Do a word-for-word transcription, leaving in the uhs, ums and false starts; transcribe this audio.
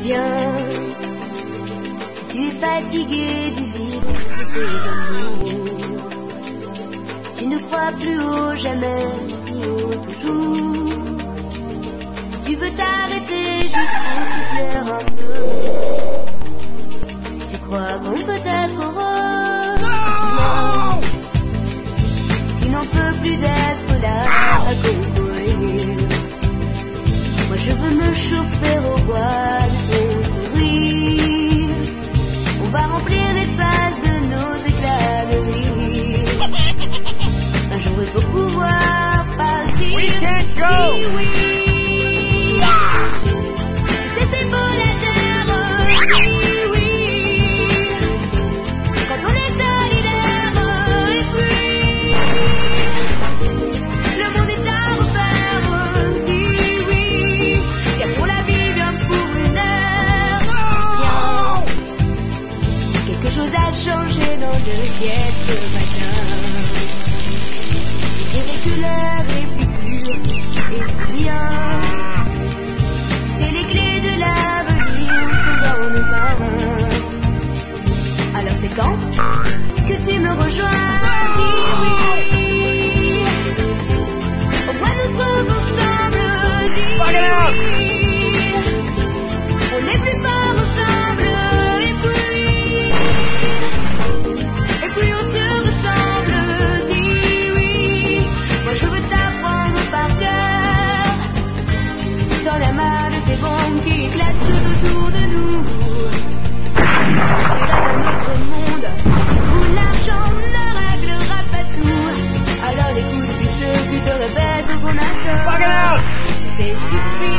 bien. Si tu es fatigué du vide de tes amours, tu ne crois plus au jamais ni au toujours. Si tu veux t'arrêter juste pour te plaire un peu, si tu crois qu'on peut être heureux, non. Si tu n'en peux plus d'être là à courir, moi je veux me chauffer au bois de ton sourire. On va remplir l'espace de nos éclats de rire. Un jour il faut pouvoir partir. We can't go. Oui, oui. C'était beau la terre. Oui, oui. Quand on est solidaire. Et puis le monde est à refaire. Oui, oui. Car pour la vie bien pour une heure. Viens. Quelque chose a changé dans le ciel ce matin. Je dirais que l'air est plus pur et c'est bien. C'est les clés de l'avenir sont dans nos mains. Alors c'est quand que tu me rejoins? Dis oui. Au moins nous sommes ensemble. Dis oui. On est plus fort ensemble. Et puis Et puis on se ressemble. Dis oui. Moi je veux t'apprendre par cœur. Dans la main de ces bombes qui éclatent tout autour de nous. C'est là dans notre monde où l'argent ne réglera pas tout. Alors écoute ce que te répète qu'on a tort. Fuck it out. C'est suffisant.